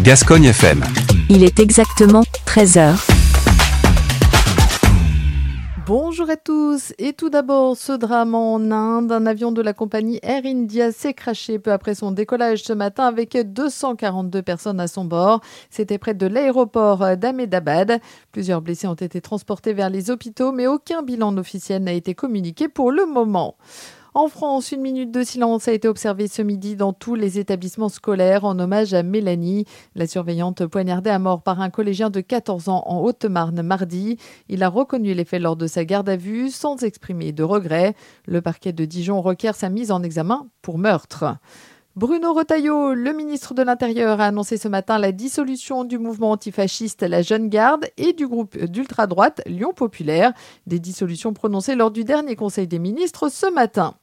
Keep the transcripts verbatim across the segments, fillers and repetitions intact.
Gascogne F M. Il est exactement treize heures. Bonjour à tous, et tout d'abord ce drame en Inde. Un avion de la compagnie Air India s'est crashé peu après son décollage ce matin avec deux cent quarante-deux personnes à son bord. C'était près de l'aéroport d'Ahmedabad. Plusieurs blessés ont été transportés vers les hôpitaux, mais aucun bilan officiel n'a été communiqué pour le moment. En France, une minute de silence a été observée ce midi dans tous les établissements scolaires en hommage à Mélanie, la surveillante poignardée à mort par un collégien de quatorze ans en Haute-Marne mardi. Il a reconnu les faits lors de sa garde à vue sans exprimer de regret. Le parquet de Dijon requiert sa mise en examen pour meurtre. Bruno Retailleau, le ministre de l'Intérieur, a annoncé ce matin la dissolution du mouvement antifasciste La Jeune Garde et du groupe d'ultra-droite Lyon Populaire. Des dissolutions prononcées lors du dernier Conseil des ministres ce matin.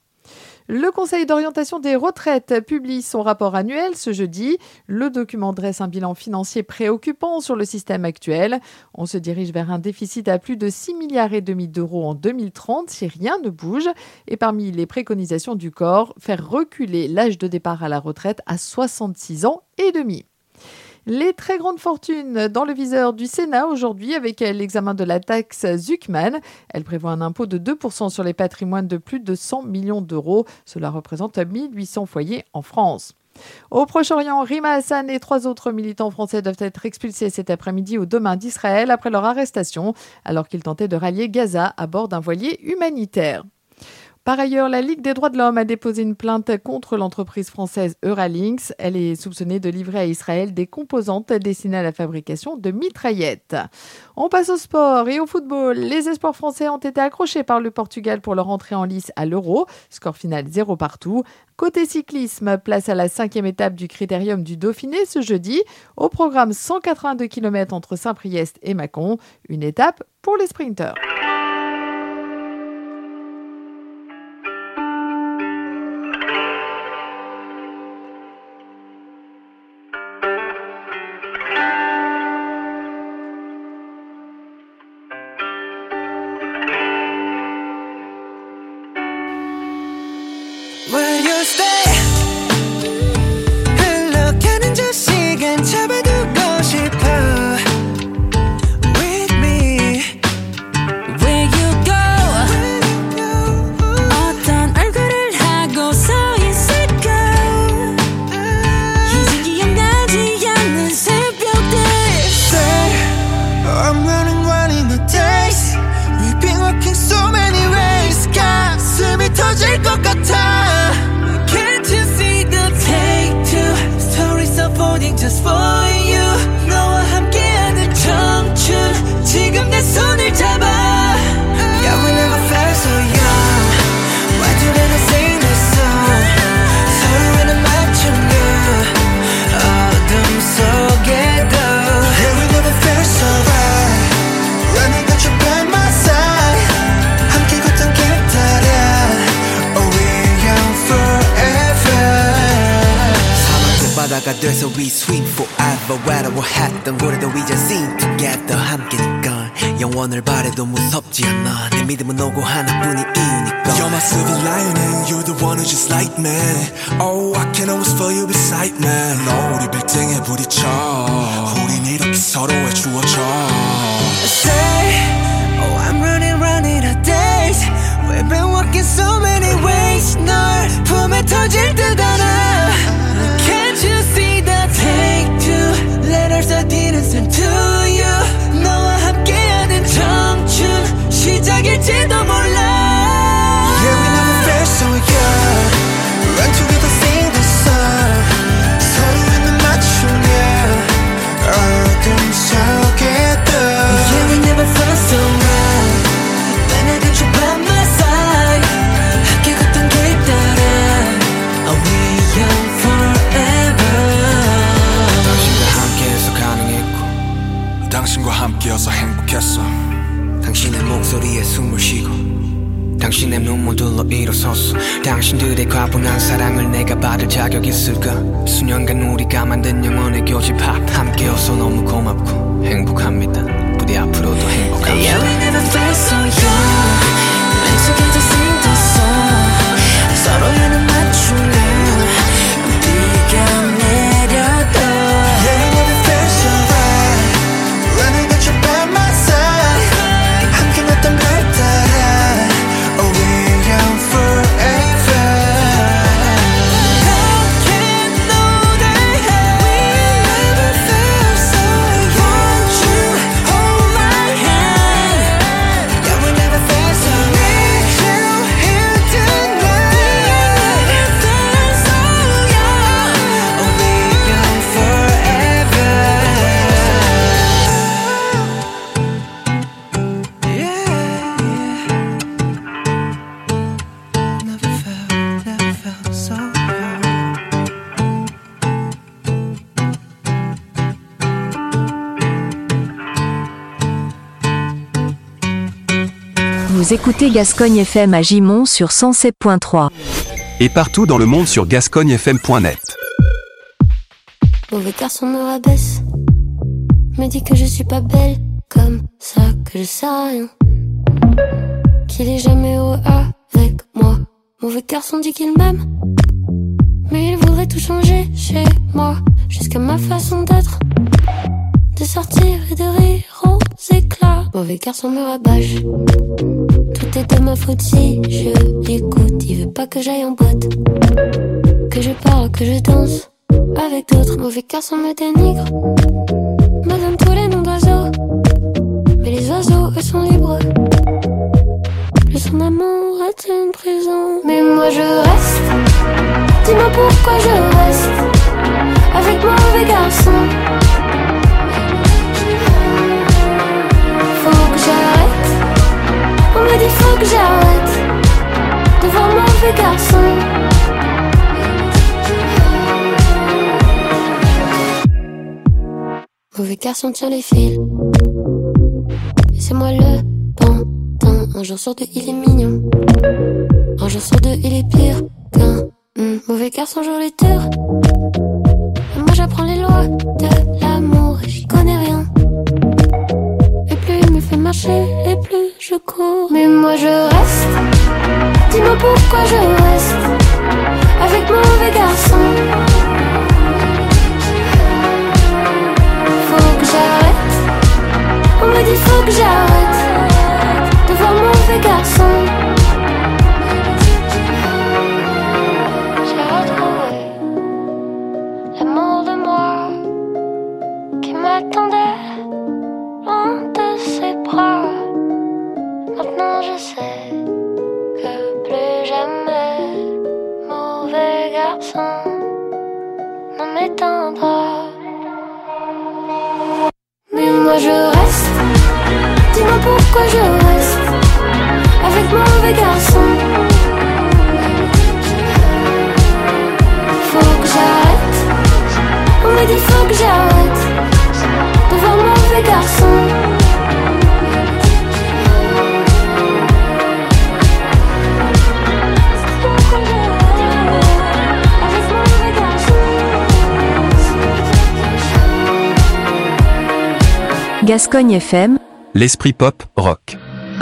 Le Conseil d'orientation des retraites publie son rapport annuel ce jeudi. Le document dresse un bilan financier préoccupant sur le système actuel. On se dirige vers un déficit à plus de six milliards et demi d'euros en deux mille trente si rien ne bouge. Et parmi les préconisations du corps, faire reculer l'âge de départ à la retraite à soixante-six ans et demi. Les très grandes fortunes dans le viseur du Sénat aujourd'hui avec l'examen de la taxe Zuckman. Elle prévoit un impôt de deux pour cent sur les patrimoines de plus de cent millions d'euros. Cela représente mille huit cents foyers en France. Au Proche-Orient, Rima Hassan et trois autres militants français doivent être expulsés cet après-midi ou demain d'Israël après leur arrestation, alors qu'ils tentaient de rallier Gaza à bord d'un voilier humanitaire. Par ailleurs, la Ligue des droits de l'homme a déposé une plainte contre l'entreprise française Euralinx. Elle est soupçonnée de livrer à Israël des composantes destinées à la fabrication de mitraillettes. On passe au sport et au football. Les espoirs français ont été accrochés par le Portugal pour leur entrée en lice à l'Euro. Score final zéro partout. Côté cyclisme, place à la cinquième étape du Critérium du Dauphiné ce jeudi. Au programme cent quatre-vingt-deux kilomètres entre Saint-Priest et Mâcon. Une étape pour les sprinteurs. Will you stay? 흘러가는 저 시간 잡아두고 싶어 With me Where you go? 어떤 얼굴을 하고 서 있을까 이제 기억나지 않는 새벽들 Say I'm running running the days We've been walking so many ways 가슴이 터질 것 같아 Just for you 너와 함께하는 청춘 지금 내 손을 잡아 Yeah we never felt so young Why do they sing this song 서로에는 맞추며 어둠 속에도 Yeah we never felt so right Running got you by my side 함께 걷던 길 따라 Oh we're young forever 사막도 바다가 돼서 we swim forever 외로워했던 우리도 이제 sing together 함께니까 영원을 바래도 무섭지 않아 내 믿음은 오고 하나뿐인 이유니까 You're my silver lining You're the one who's just like me Oh I can always feel you beside me 너 우리 빌딩에 부딪혀 우린 이렇게 서로의 주어져 Say Oh I'm running running out days We've been walking so many ways 널 품에 터질 듯 알아 Can't you see the take two letters I didn't send to you 너와 함께하는 청춘 시작일지도 몰라 Yeah we never felt so young Run together sing the song 서로에는 맞추며 어둠 속에도 Yeah we never felt so right When I got you by my side 함께 걷던 길 따라 Are we young forever 당신과 함께해서 가능했고 당신과 함께여서 행복했어 당신의 목소리에 숨을 쉬고 당신의 눈물들로 일어섰어 당신들의 과분한 사랑을 내가 받을 자격 있을까 수년간 우리가 만든 영원의 교집합 함께여서 너무 고맙고 행복합니다 부디 앞으로도 행복합시다 Yeah we never felt so young Let's together sing the song 서로에는 맞추며 비가 내려도 Yeah we never Vous écoutez Gascogne F M à Gimont sur cent sept point trois. Et partout dans le monde sur gascogne f m point net. Mauvais garçon me rabaisse, me dit que je suis pas belle, comme ça que je sais rien, qu'il est jamais heureux avec moi. Mauvais garçon dit qu'il m'aime, mais il voudrait tout changer chez moi, jusqu'à ma façon d'être, de sortir et de rire aux éclats. Mauvais garçon me rabâche, tout est de ma faute si je l'écoute. Il veut pas que j'aille en boîte, que je parle, que je danse avec d'autres. Mauvais garçon me dénigre, me donne tous les noms d'oiseaux, mais les oiseaux eux sont libres. Plus son amour est une prison. Mais moi je reste, dis-moi pourquoi je reste avec mon mauvais garçon. Faut que j'arrête, on me dit faut que j'arrête de voir mon mauvais garçon. Mauvais garçon tient les fils, et c'est moi le pantin. Un jour sur deux il est mignon, un jour sur deux il est pire qu'un mmh. Mauvais garçon joue les tours, et moi j'apprends les lois de l'amour et j'y connais rien. Et plus il me fait marcher, et plus je cours. Mais moi je reste, dis-moi pourquoi je reste avec mon mauvais garçon. Faut que j'arrête, on me dit faut que j'arrête de voir mon mauvais garçon. J'ai retrouvé l'amour de moi qui m'attendait loin de ses bras. Maintenant je sais que plus jamais mauvais garçon ne m'éteindra. Mais moi je reste, dis-moi pourquoi je reste avec mon mauvais garçon. Faut que j'arrête, on me dit faut que j'arrête de voir mon mauvais garçon. Gascogne F M, l'esprit pop, rock.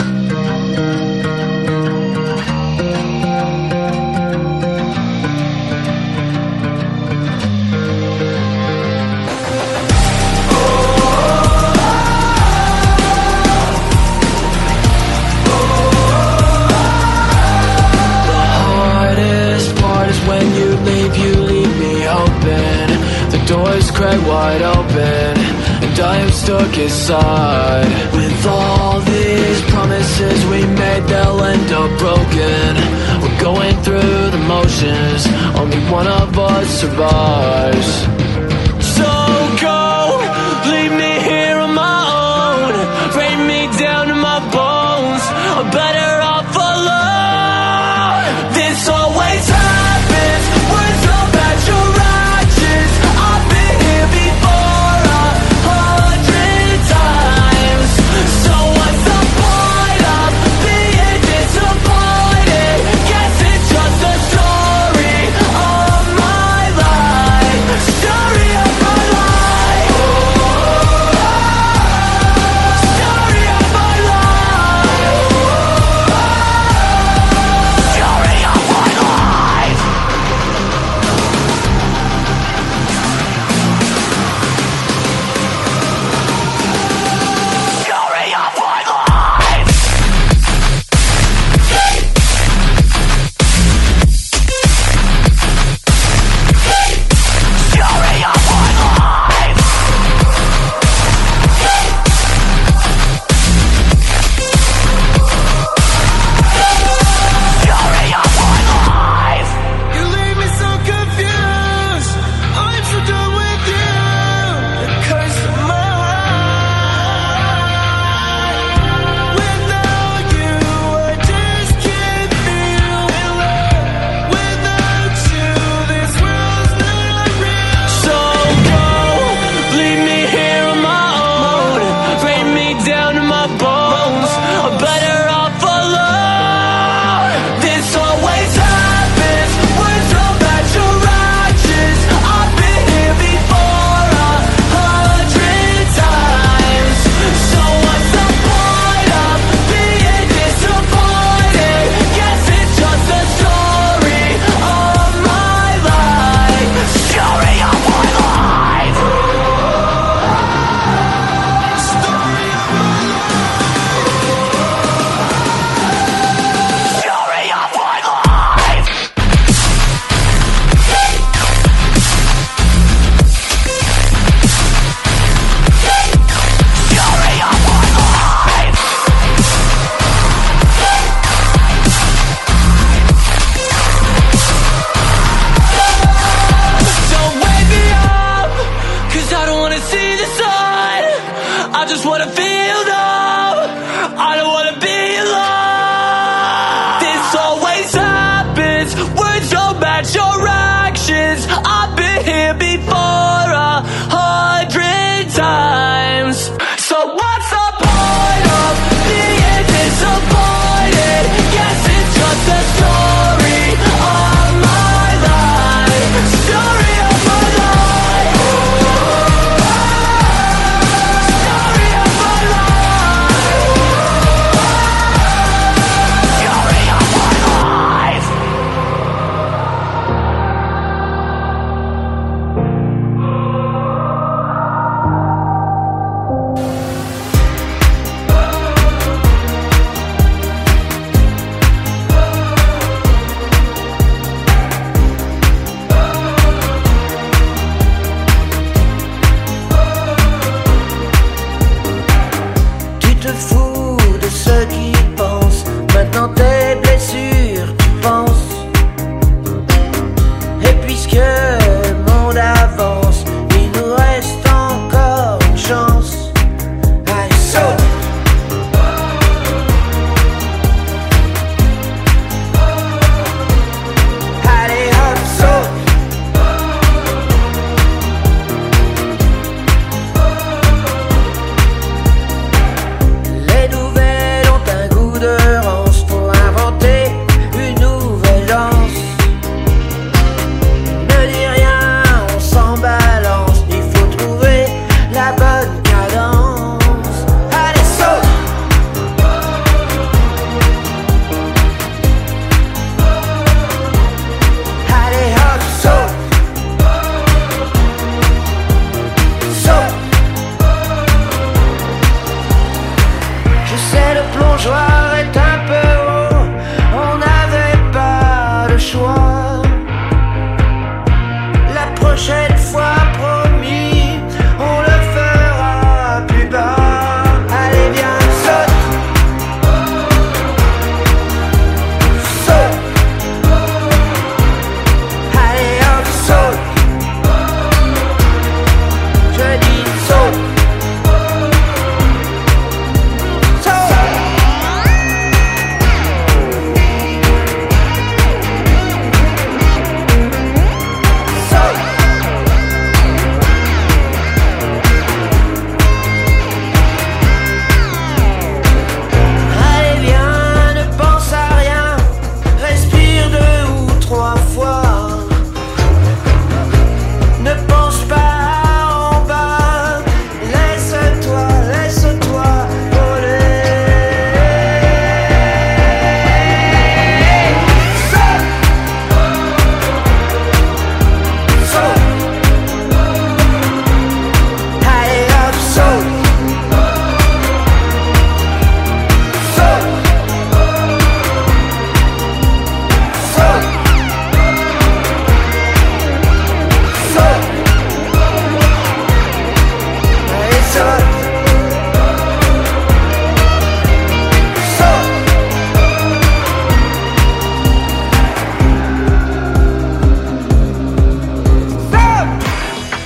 Doors crack wide open, and I am stuck inside. With all these promises we made, they'll end up broken. We're going through the motions, only one of us survives. So go, leave me here on my own, break me down to my bones. I'm better off alone. This always happens, we're so bad you're righteous. I've been here before a hundred times. So what's the point of being disappointed? Guess it's just a story of my life. So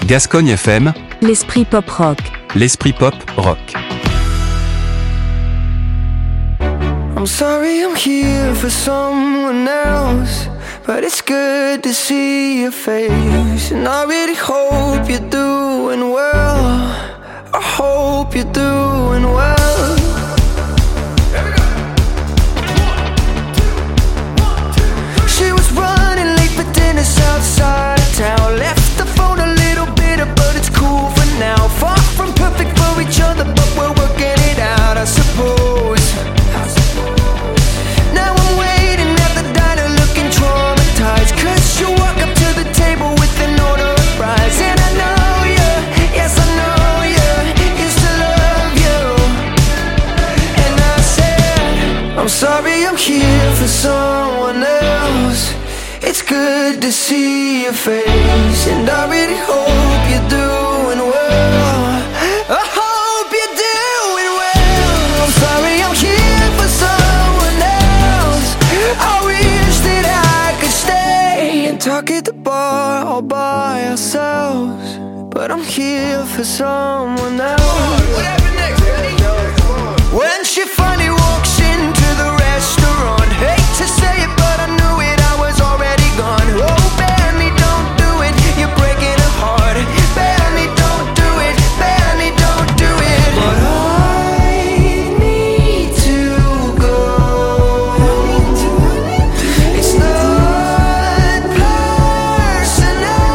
Gascogne F M, l'esprit pop rock. l'esprit pop rock. I'm sorry I'm here for someone else, but it's good to see your face. And I really hope you're doing well. I hope you're doing well. She was running late for dinner outside of town. Left the phone a little bitter, but it's cool for now. Far from perfect for each other, but we're working it out, I suppose. Now I'm waiting at the diner looking traumatized, cause you walk up to the table with an order of fries. And I know you, yes I know you, used to love you. And I said, I'm sorry I'm here for someone else. It's good to see your face, and I really hope you're doing well. I hope you're doing well. I'm sorry I'm here for someone else. I wish that I could stay and talk at the bar all by ourselves, but I'm here for someone else. What happened next? When she finally walks into the restaurant, hate to say it, but I knew it, I was already gone. Oh, Benny, don't do it, you're breaking her heart. Benny, don't do it, Benny, don't do it. But I need to go. It's not personal.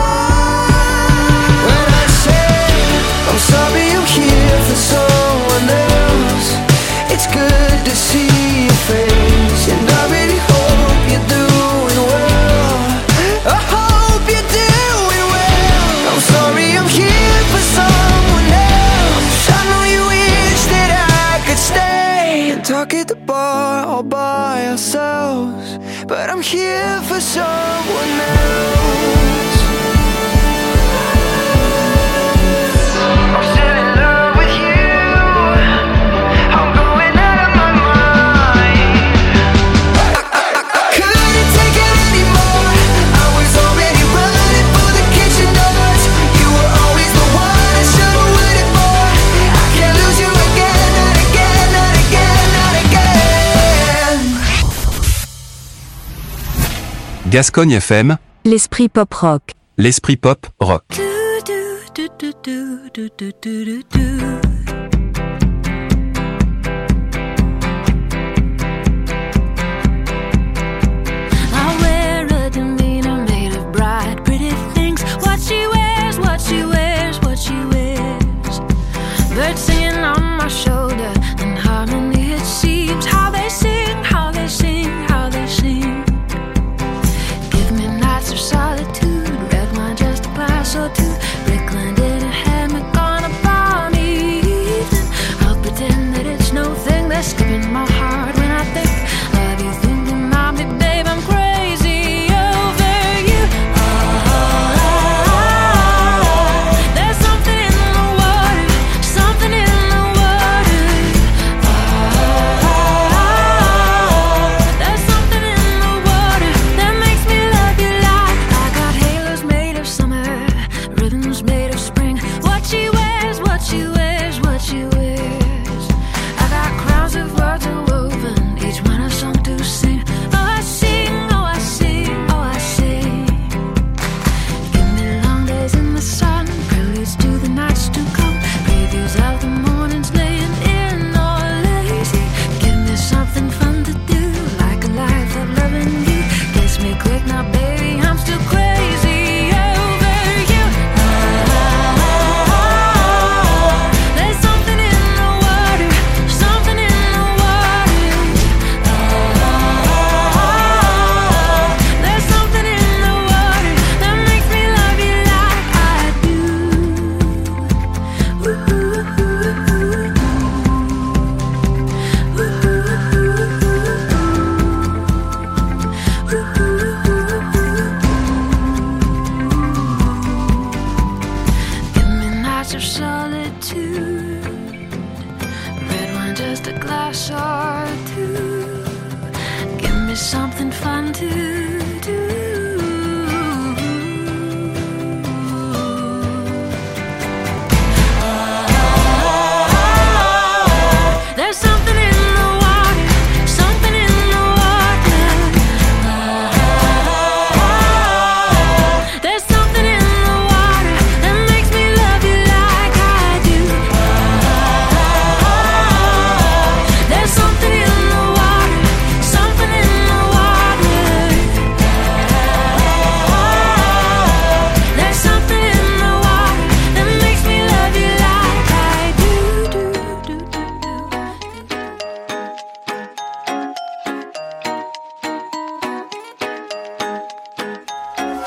When I say I'm sorry I'm here for someone else, it's good to see your face, and I really hope you're doing well. I hope you're doing well. I'm sorry I'm here for someone else. I know you wish that I could stay and talk at the bar all by ourselves, but I'm here for someone else. I'm still in love with you. I'm going out of my mind. Couldn't take it anymore. I was already running for the kitchen doors. You were always the one I should've waited for. I can't lose you again, not again, not again, not again. Gascogne F M, L'esprit pop rock. l'esprit pop rock. I wear a demeanor made of bright, pretty things. What she wears, what she wears, what she wears. Birds singing on my shoulder, in harmony it seems. How they sing, how they sing, how they sing. Give me nights of solitude, red wine, just a glass or two. Brickland in a hammock on a balmy evening. I'll pretend that it's no thing. They're skipping my heart when I think of you, thinking about me, babe. I'm crazy over you. Ah, there's something in the water, something in the water. Ah, there's something in the water that makes me love you like I got halos made of summer, ribbons made of spring. What she wears, what she wears, what she wears. I got crowns of words woven, each one a song to sing. Oh, I sing, oh, I sing, oh, I sing. Give me long days in the sun, preludes to the nights to come, previews of the mornings laying in or lazy. Give me something fun to do, like a life of loving you. Kiss me quick now, baby, I'm still crazy over you. Ah, there's something in the water, something in the water. Ah, there's something in the water that makes me love you like I do. Ooh, ooh, ooh, ooh. Ooh, ooh, ooh, ooh. Give me nights of solitude, red wine, just a glass or two. Give me something fun to do.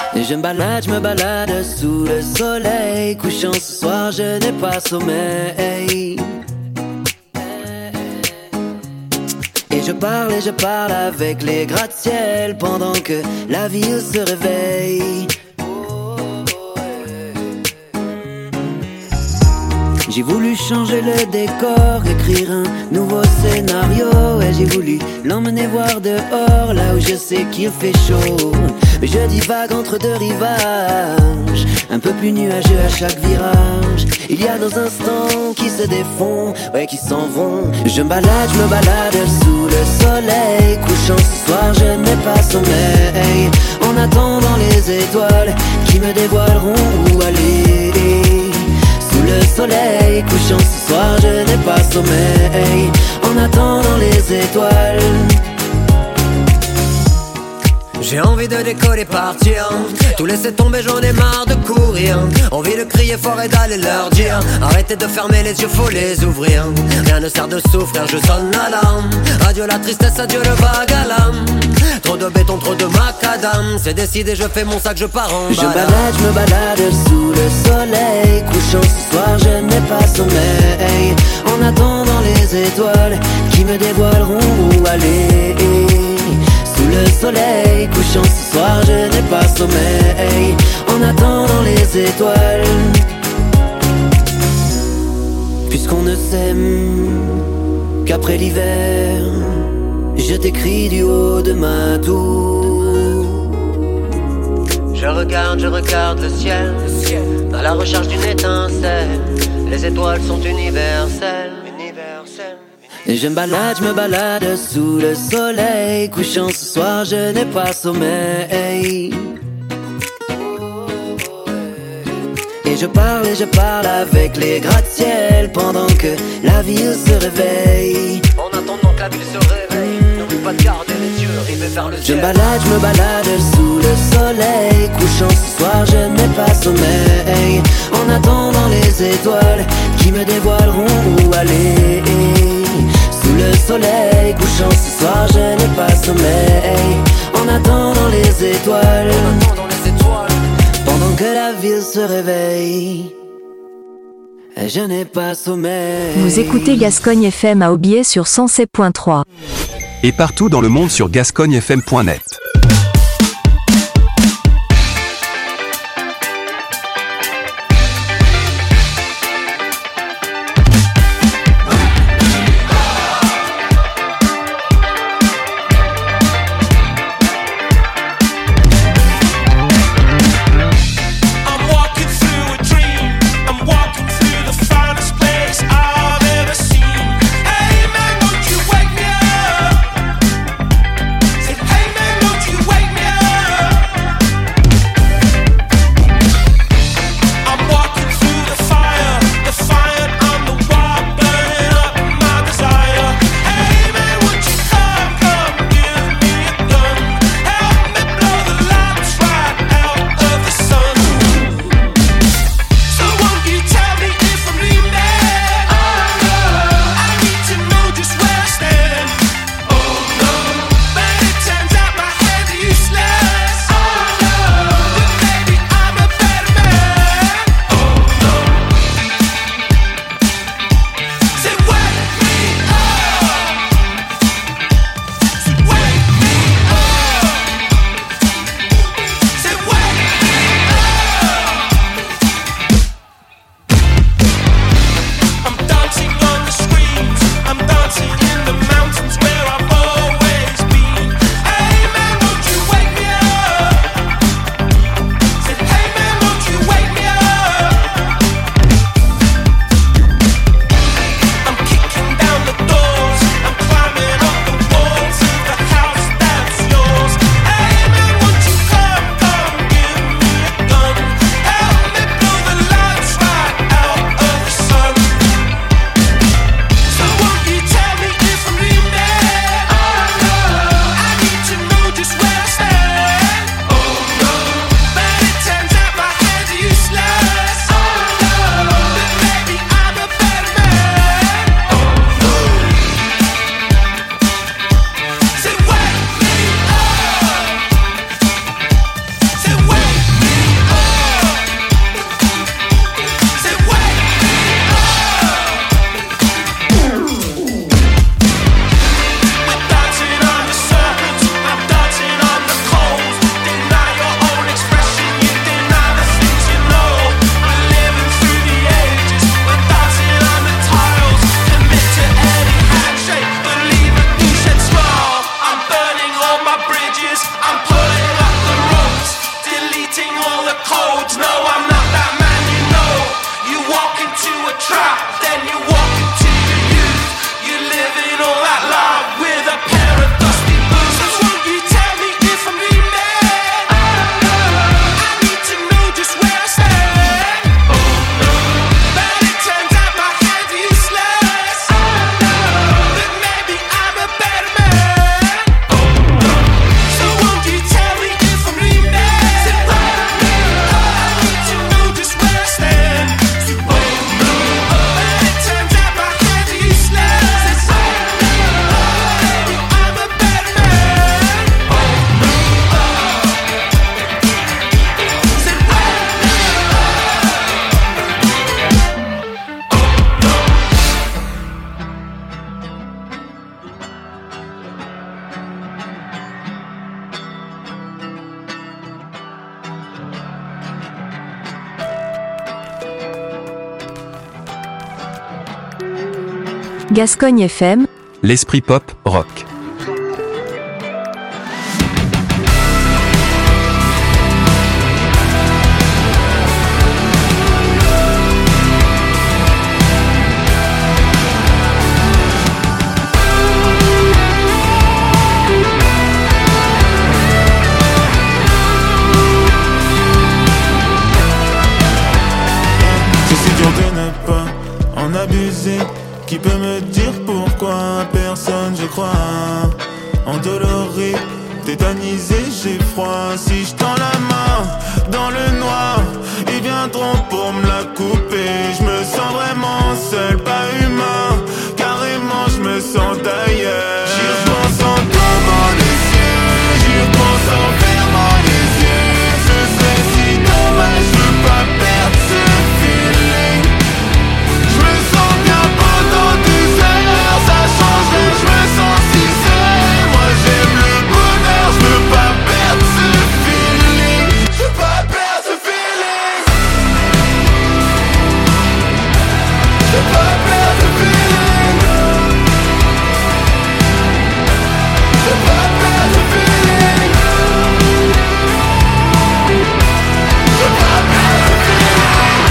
Et je me balade, je me balade sous le soleil couchant. Ce soir je n'ai pas sommeil. Et je parle et je parle avec les gratte-ciel pendant que la ville se réveille. J'ai voulu changer le décor, écrire un nouveau scénario. Et j'ai voulu l'emmener voir dehors, là où je sais qu'il fait chaud. Mais je divague entre deux rivages, un peu plus nuageux à chaque virage. Il y a nos instants qui se défont, ouais, qui s'en vont. Je me balade, je me balade sous le soleil couchant. Ce soir je n'ai pas sommeil, en attendant les étoiles qui me dévoileront où aller. Sous le soleil couchant, ce soir je n'ai pas sommeil, en attendant les étoiles. J'ai envie de décoller, partir, tout laisser tomber, j'en ai marre de courir. Envie de crier fort et d'aller leur dire: arrêtez de fermer les yeux, faut les ouvrir. Rien ne sert de souffrir, je sonne l'alarme. Adieu la tristesse, adieu le vague à l'âme. Trop de béton, trop de macadam. C'est décidé, je fais mon sac, je pars en balade. Je balade, je me balade sous le soleil couchant. Ce soir je n'ai pas sommeil, en attendant les étoiles qui me dévoileront où aller. Sous le soleil couchant, ce soir je n'ai pas sommeil, en attendant les étoiles. Puisqu'on ne s'aime qu'après l'hiver, je t'écris du haut de ma tour. Je regarde, je regarde le ciel, à la recherche d'une étincelle. Les étoiles sont universelles, universelles. Et je me balade, je me balade sous le soleil couchant. Ce soir je n'ai pas sommeil. Et je parle et je parle avec les gratte-ciel pendant que la ville se réveille. En attendant que la ville se réveille, n'oublie pas de garder les yeux rivés vers le ciel. Je me balade, je me balade sous le soleil couchant. Ce soir je n'ai pas sommeil, en attendant les étoiles qui me dévoileront où aller. Sous le soleil couchant, ce soir je n'ai pas sommeil, en attendant les étoiles, en attendant les étoiles. Pendant que la ville se réveille, je n'ai pas sommeil. Vous écoutez Gascogne F M à Aubier sur cent sept point trois. Et partout dans le monde sur gascogne f m point net. Hey man, Gascogne F M, l'esprit pop, rock. Abuser, qui peut me dire pourquoi? Personne, je crois. Endolori, tétanisé, j'ai froid. Si je tends la main dans le noir, ils viendront pour me la couper. Je me sens vraiment seul, pas humain. Carrément, je me sens ailleurs. J'y repense en tombant les yeux, j'y repense en fermant les yeux. Ce serait si dommage, je veux pas perdre ce feeling. Ça changerait, je me sens si seul. Moi j'aime le bonheur, je veux pas perdre ce feeling. Je veux pas perdre ce feeling. Je veux pas perdre ce feeling. Je veux pas perdre ce feeling. Je veux pas perdre ce feeling.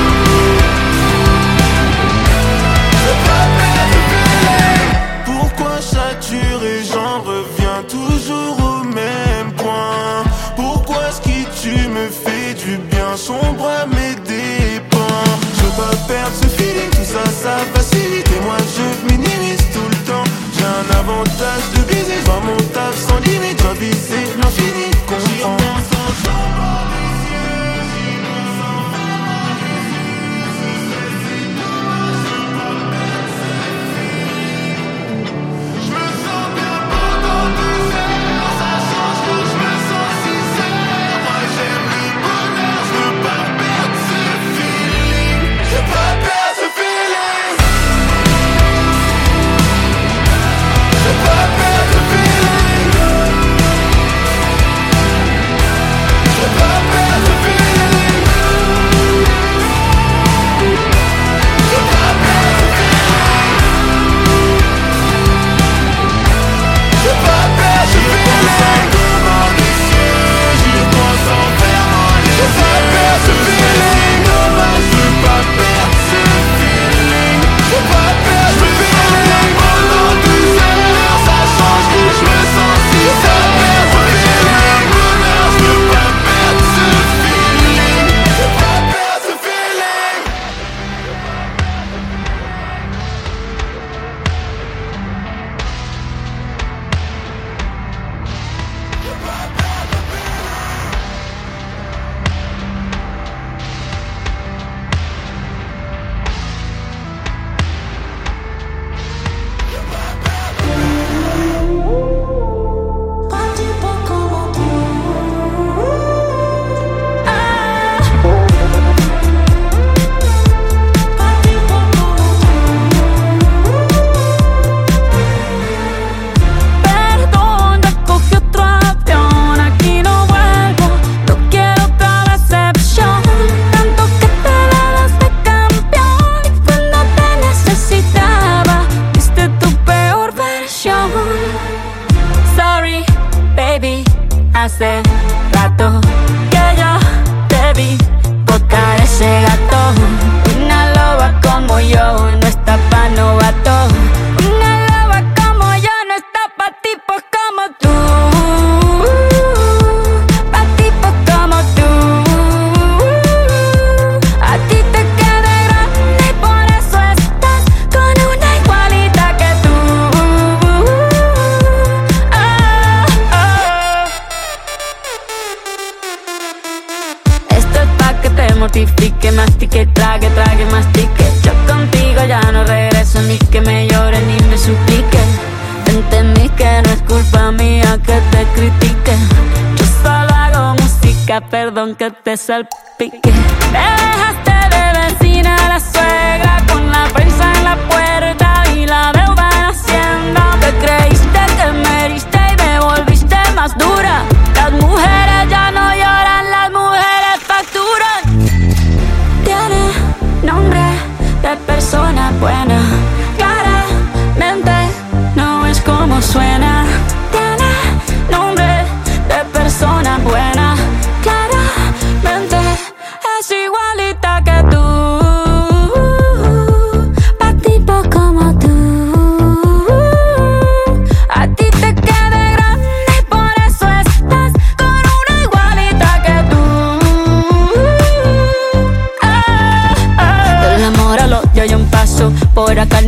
Je veux pas perdre ce feeling. Pourquoi saturer, j'en reviens toujours au même point. Pourquoi ce qui tu me fait du bien sombre à mes dépens. Je veux pas perdre ce feeling, tout ça, ça facilite. Et moi je minimise tout le temps. J'ai un avantage de baiser, je vois mon taf sans limite. Je dois viser l'infini, comprends. Hace rato que yo te vi botar ese gato. Una loba como yo no está pa' novato. Una loba como yo no está pa' tipos como tú. Pa' tipos como tú. A ti te queda grande y por eso estás con una igualita que tú. Oh, oh. Esto es pa' que te mortifique, mastique, trague, trague, mastique. Yo contigo ya no regreso, ni que me llore ni me suplique. Entendí que no es culpa mía que te critique. Yo solo hago música, perdón que te salpique. Te dejaste de vecina a la suegra con la prensa en la puerta y la deuda en Hacienda. Te creíste que me heriste y me volviste más dura. Las mujeres ya no lloran, las mujeres facturan. Tiene nombre de persona buena, cara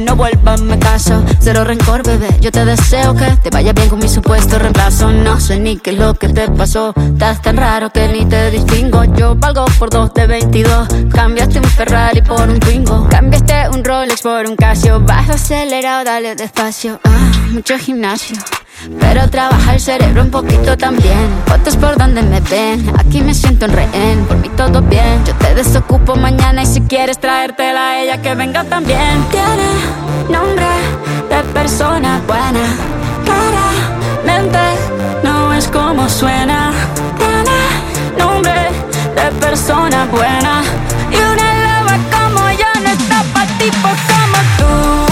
no vuelvas, me caso. Cero rencor, bebé, yo te deseo que te vaya bien con mi supuesto reemplazo. No sé ni qué es lo que te pasó, estás tan raro que ni te distingo. Yo valgo por dos de veintidós, cambiaste un Ferrari por un Twingo. Cambiaste un Rolex por un Casio, bajo acelerado, dale despacio. Ah, mucho gimnasio, pero trabaja el cerebro un poquito también. Fotos por donde me ven, aquí me siento en rehén. Por mí todo bien, yo te desocupo mañana. Y si quieres traértela a ella, que venga también. Tiene nombre de persona buena, claramente no es como suena. Tiene nombre de persona buena, y una loba como yo no está pa' tipos como tú.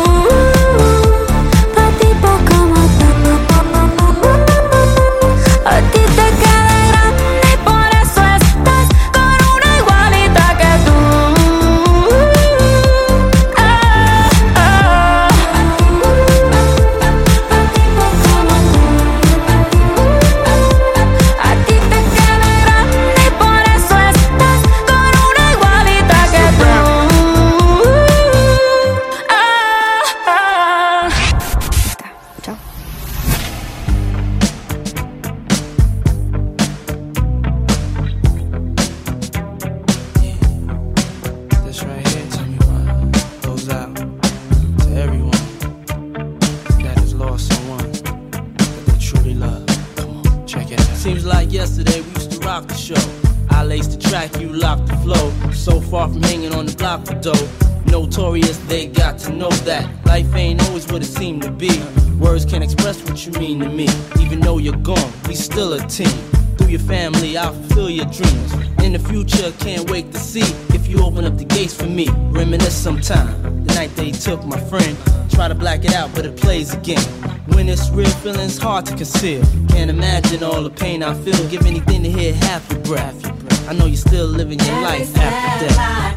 Notorious, they got to know that life ain't always what it seemed to be. Words can't express what you mean to me. Even though you're gone, we still a team. Through your family, I'll fulfill your dreams. In the future, can't wait to see if you open up the gates for me. Reminisce sometime, the night they took my friend. Try to black it out, but it plays again. When it's real, feeling's hard to conceal. Can't imagine all the pain I feel. Give anything to hear half your breath. I know you're still living your life after death.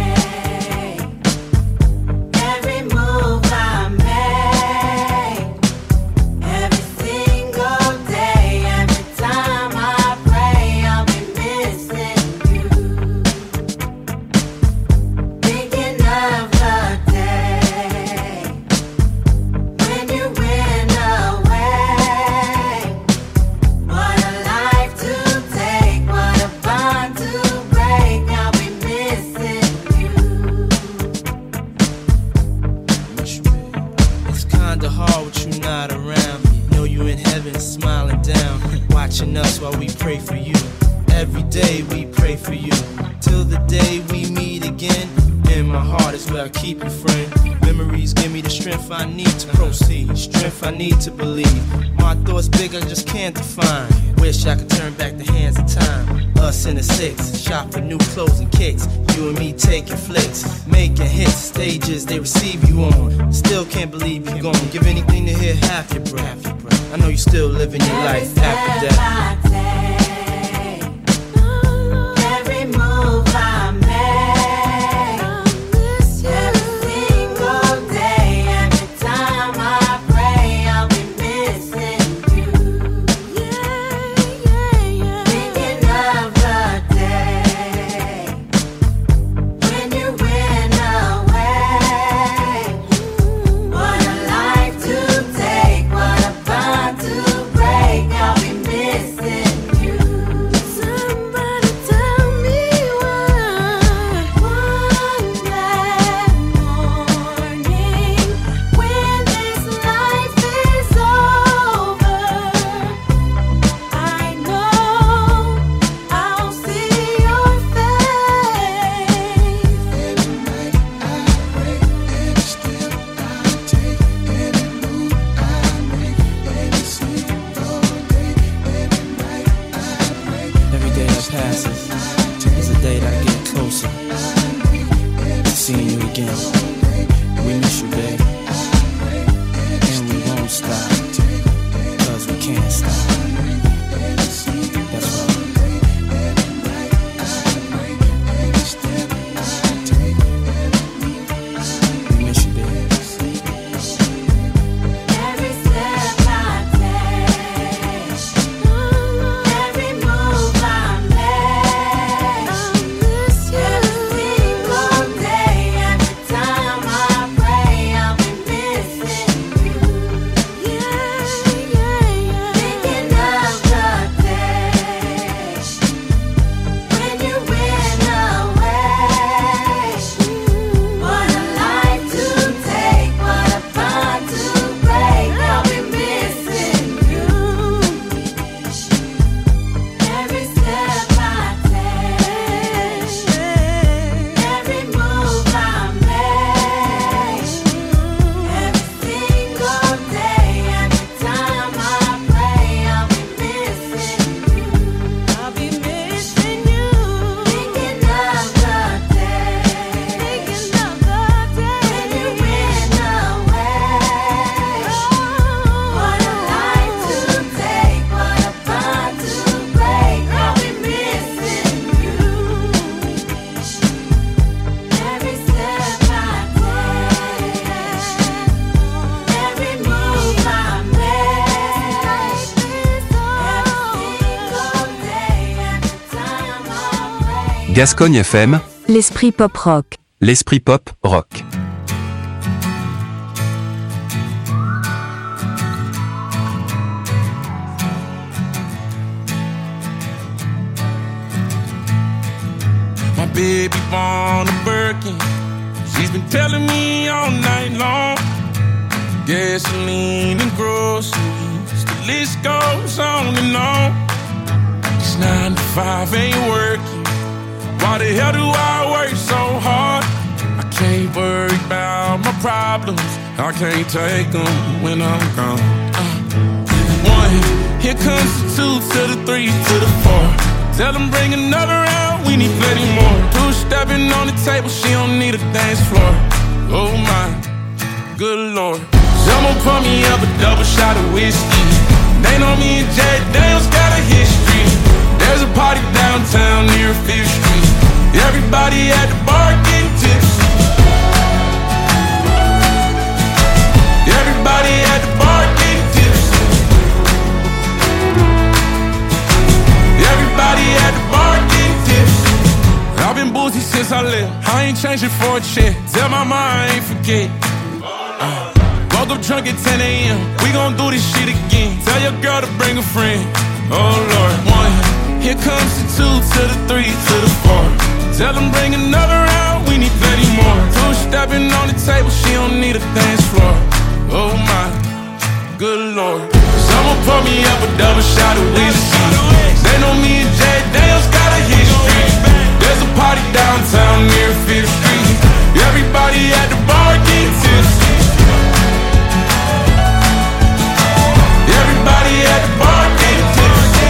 Us while we pray for you. Every day we pray for you. Till the day we meet again. In my heart is where I keep you, friend. Memories give me the strength I need to proceed. Strength I need to believe. My thoughts big, I just can't define. Wish I could turn back the hands of time. Us in the six, shop for new clothes and kicks. You and me taking flicks, making hits, stages they receive you on. Still can't believe you're gone. Give anything to hear half your breath. I know you're still living your life after death. Time Gascogne F M, l'esprit pop rock. L'esprit pop rock. My baby born a Birkin. She's been telling me all night long. Gasoline and groceries, the list goes on and on. It's nine to five, ain't working. Why the hell do I work so hard? I can't worry about my problems. I can't take them when I'm gone. Uh, one, here comes the two to the three to the four. Tell them bring another round, we need plenty more. Two stepping on the table, she don't need a dance floor. Oh my, good lord. Someone pour me up a double shot of whiskey. They know me and Jack Daniels got a history. There's a party downtown near Fifth Street. Everybody at the bar getting tipsy. Everybody at the bar getting tipsy. Everybody at the bar getting tipsy. I've been boozy since I left. I ain't changing for a check. Tell my mom I ain't forget. Uh, woke up drunk at ten a.m. We gon' do this shit again. Tell your girl to bring a friend. Oh Lord, one. Here comes the two to the three to the four. Tell them bring another round, we need plenty more. Two stepping on the table, she don't need a dance floor. Oh my, good lord. Someone pour me up a double shot of whiskey. They know me and Jack Daniels got a history. There's a party downtown near Fifth Street. Everybody at the bar getting tipsy. Everybody at the bar getting tipsy.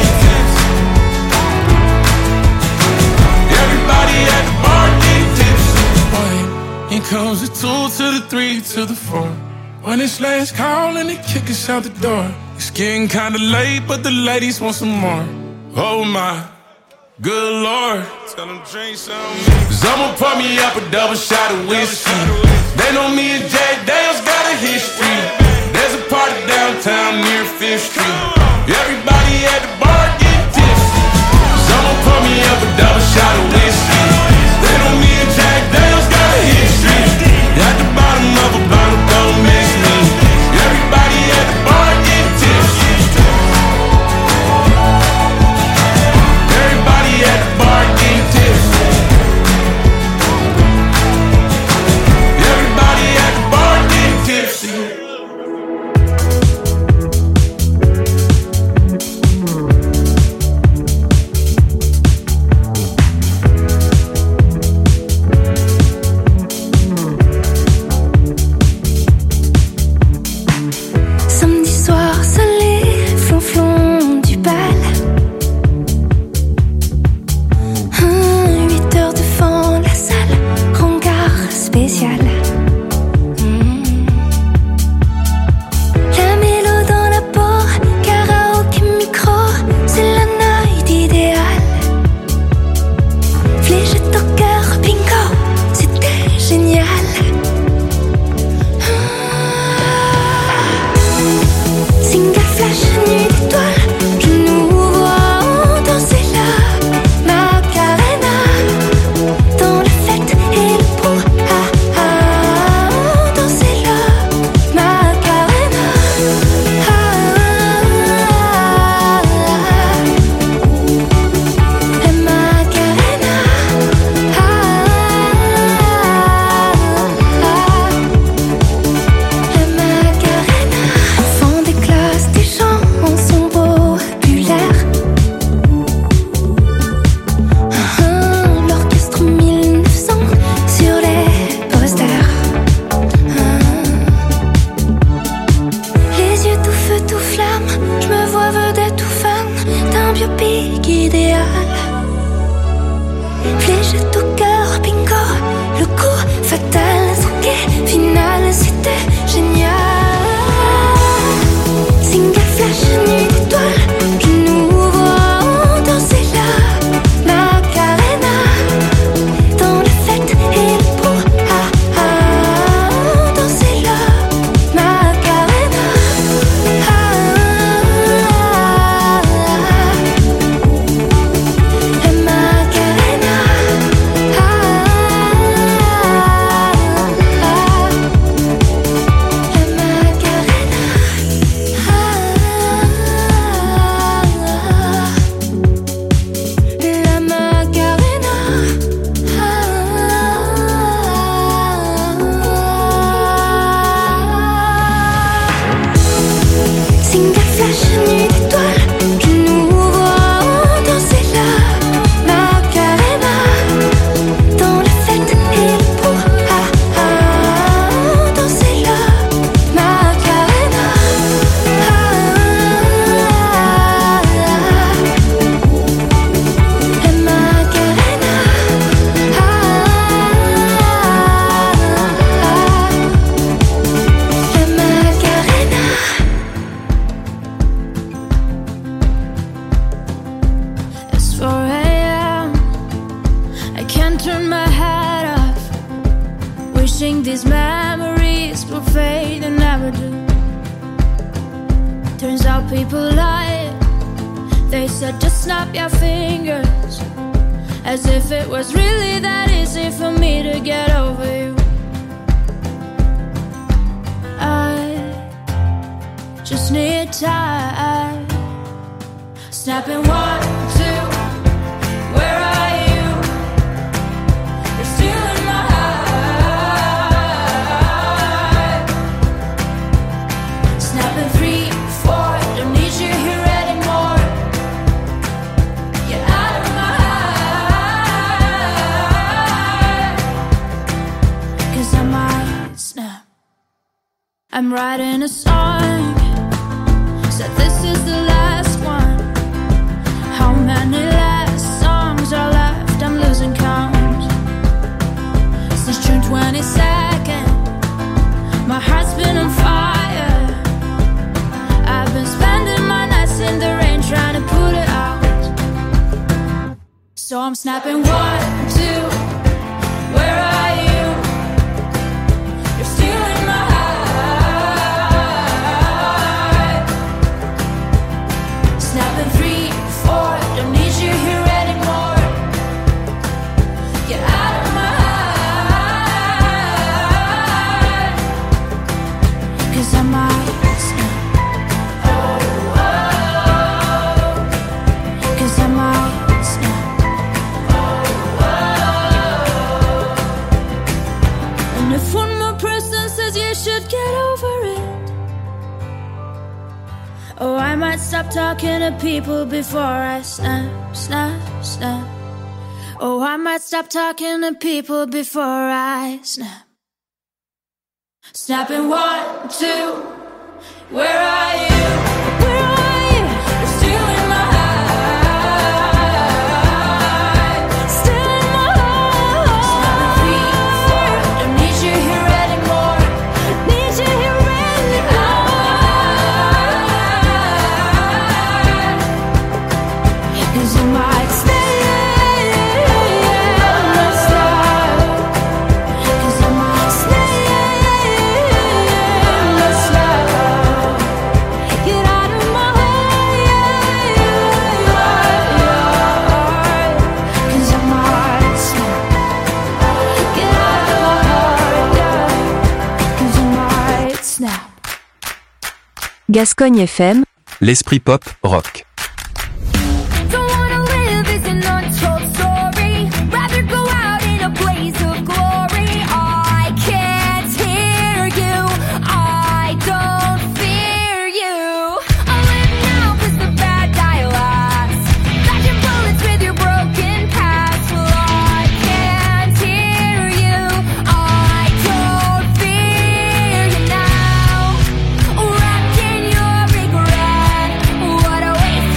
Everybody at the bar getting tipsy. One, here comes the two to the three to the four. When it's last call and they kick us out the door. It's getting kinda late, but the ladies want some more. Oh my, good lord. Tell them drink some. Someone pour me up a double shot of whiskey. They know me and Jack Daniels got a history. There's a party downtown near Fifth Street. Everybody at the bar getting tipsy. Someone pour me up a double shot of whiskey. They know me and Jack Daniels got a history. At the bottom of a bottle, don't miss me. Everybody at the bar getting tipsy. Everybody at the bar getting tipsy. Everybody at the bar getting tipsy. Wishing these memories will fade and never do. Turns out people lie. They said just snap your fingers, as if it was really that easy for me to get over you. I just need time. Snapping one, two, where are you? You're still in my heart. Snapping three, four, don't need you here anymore. Get out of my heart, 'cause I might snap. I'm writing a song, said this is the last one. How many last songs are left? I'm losing count. Since June twenty-second, my heart's been on fire. I've been spending my nights in the rain trying to put it out. So I'm snapping one, two, where are you? You're still in my heart. Snapping three, four, don't need you here anymore. Get out of my heart, 'cause I might snap. Oh, oh, 'cause I might snap. Oh, oh. And if one more person says you should get over it, oh, I might stop talking to people before I snap, snap, snap. Oh, I might stop talking to people before I snap. Snapping one, two, where are you? Where are you? You're still in my heart. Still in my heart. Snapping three, four, don't need you here anymore. Need you here anymore. 'Cause you might stay, let's start. 'Cause I might stay, let's start. Get out of my heart, 'cause I might snap. Get out of my heart, yeah, 'cause I might snap. Gascogne F M, L'esprit pop, rock. Don't wanna live as an untold story. Rather go out in a blaze of glory. I can't hear you. I don't fear you. I'll live now 'cause the bad die last. Dodging bullets with your broken past. Well, I can't hear you. I don't fear you now. Wrapped in your regret. What a waste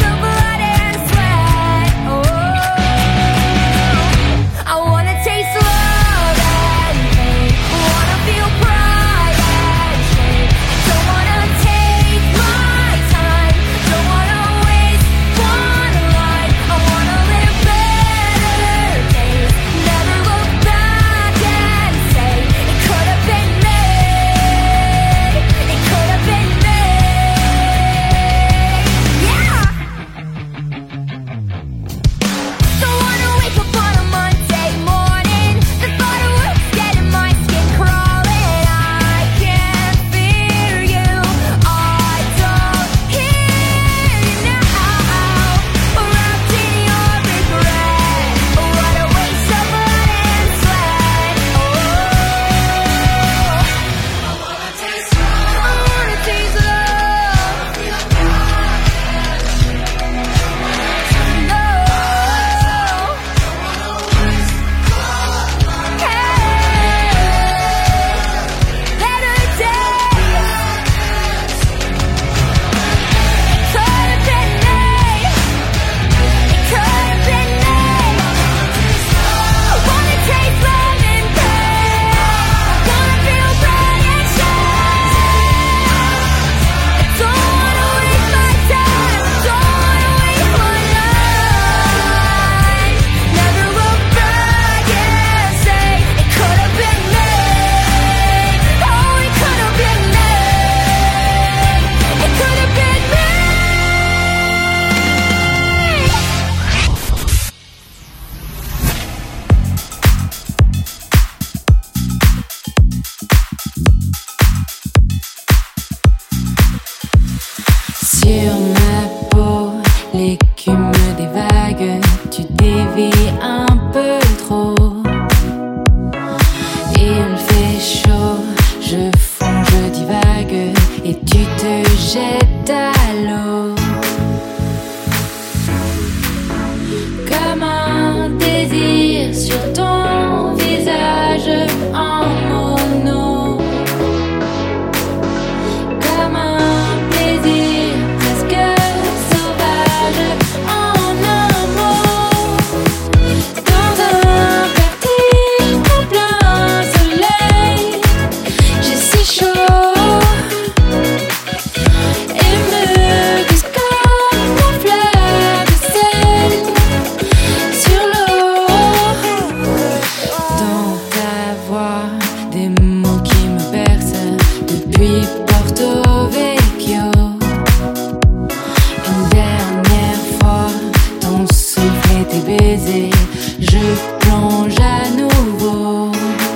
baiser, je plonge à nouveau.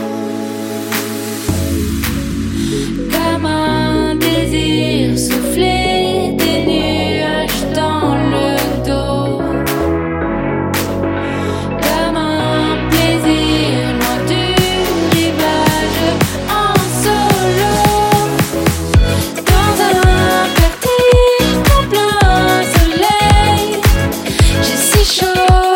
Comme un désir soufflé, des nuages dans le dos. Comme un plaisir loin du rivage en solo. Dans un vertige en plein soleil, j'ai si chaud.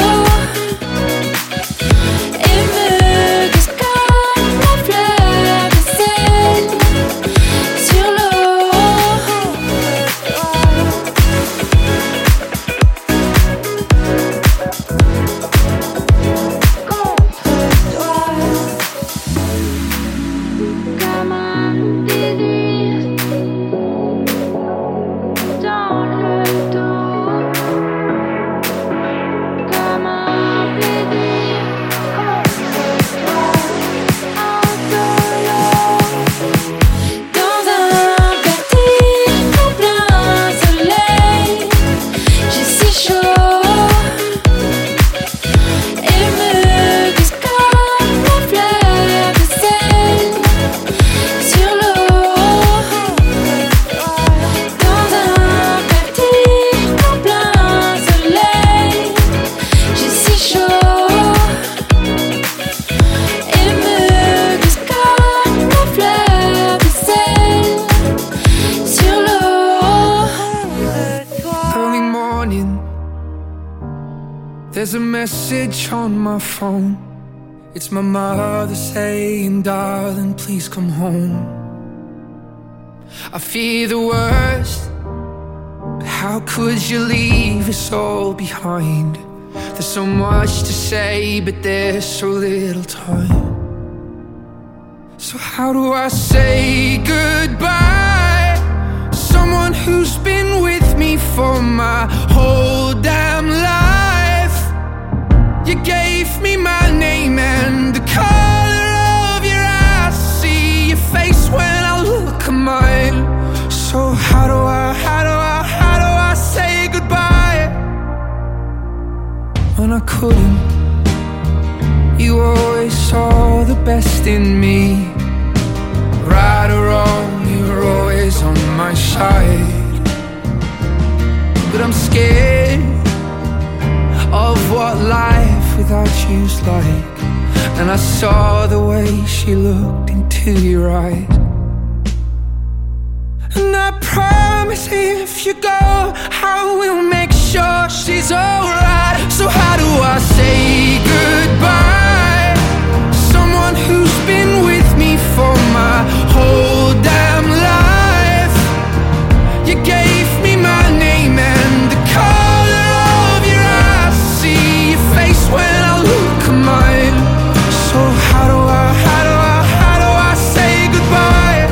Et me glisse comme la fleur de sel sur l'eau. Comme un désir dans le dos. Comme un plaisir en solo. Dans un vertige en plein soleil, j'ai si chaud. Et me glisse comme la fleur de sel sur l'eau. Dans un vertige en plein soleil, j'ai si chaud. Et me glisse comme la fleur de sel sur l'eau. Early morning, there's a message on my phone. It's my mother saying, darling, please come home. I fear the worst, but how could you leave us all behind? There's so much to say, but there's so little time. So how do I say goodbye? Someone who's been with me for my whole damn life. You gave me my name and the color of your eyes. See your face when I look at mine. So how do I, how do I, how do I say goodbye? When I couldn't, you always saw the best in me. Right or wrong, you were always on my side. But I'm scared of what life without you's like. And I saw the way she looked into your eyes. And I promise if you go, I will make sure she's alright. So how do I say goodbye? Someone who's been with me for my whole damn life. You gave me my name and the color of your eyes. See your face when I look at mine. So how do I, how do I, how do I say goodbye?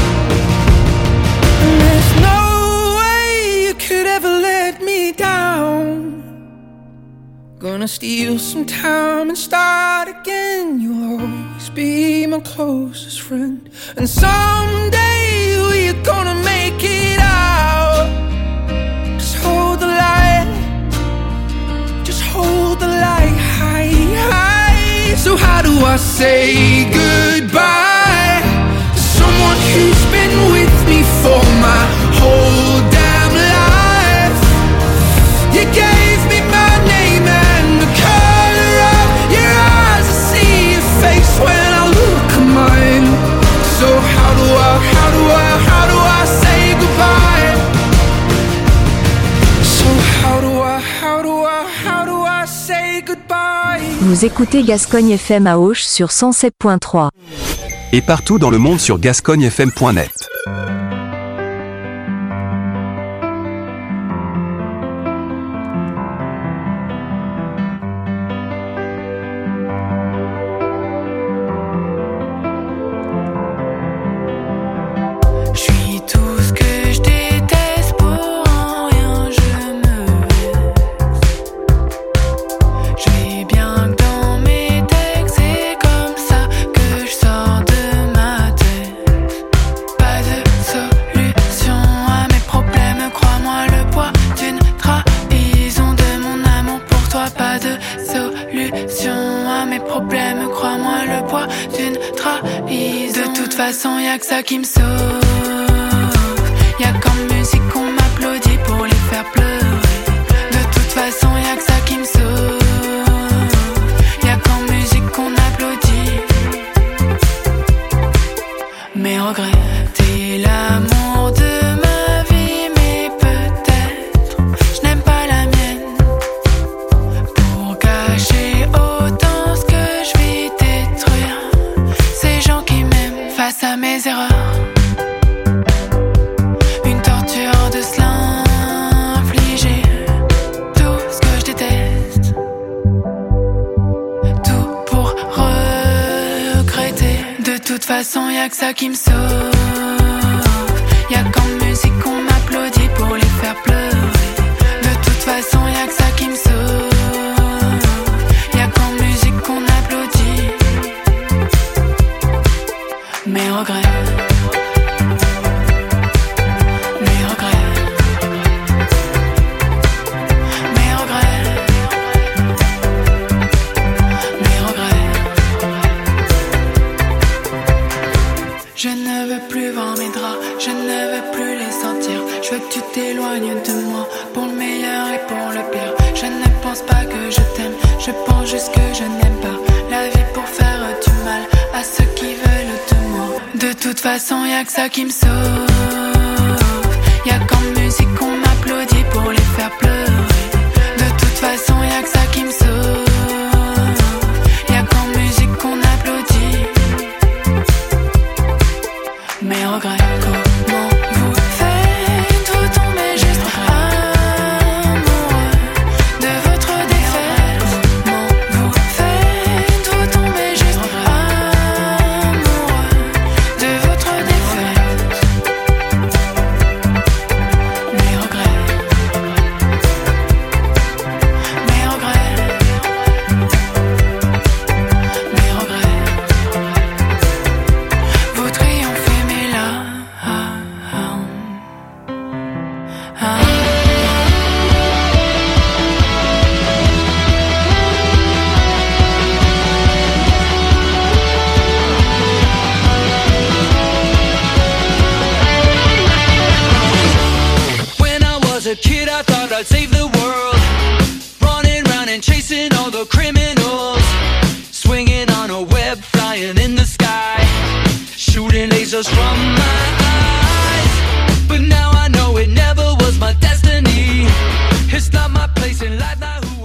And there's no way you could ever let me down. Gonna steal some time and start again. You'll always be my closest friend. And someday we're gonna make it out. Just hold the light. Just hold the light high, high. So how do I say goodbye to someone who's been with me for my whole damn life? You gave me my name and the color of your eyes. I see your face when I look at mine. So how do I, how do I, how do I say goodbye? So how do I, how do I, how do I say goodbye? Vous écoutez Gascogne F M à Auch sur cent sept point trois. Et partout dans le monde sur gascogne f m point net. Pas de problèmes, crois-moi, le poids d'une trahison. De toute façon, y'a que ça qui me sauve. Y'a qu'en musique qu'on m'applaudit pour les faire pleurer. De toute façon, y'a que ça qui me sauve. Y'a qu'en musique qu'on applaudit. Mes regrets, t'es l'amour de ma vie, mais peut-être je n'aime pas la mienne. Pour cacher autant ce que je vis, détruire ces gens qui m'aiment face à mes erreurs. Une torture de se l'infliger. Tout ce que je déteste. Tout pour regretter. De toute façon, y'a que ça qui me sauve. Y'a qu'en musique qu'on m'applaudit pour les faire pleurer. De toute façon, y'a que ça qui me sauve. Y'a qu'en musique qu'on applaudit. Mes regrets. Mes regrets. Mes regrets. Mes regrets. Je ne veux plus voir mes draps, je ne veux plus les sentir. Je veux que tu t'éloignes de moi, pour le meilleur et pour le pire. Je ne pense pas que je t'aime, je pense juste que je n'aime pas la vie pour faire du mal à ceux qui veulent de moi. De toute façon, y'a que ça qui me sauve. Y'a qu'en musique qu'on m'applaudit pour les faire pleurer.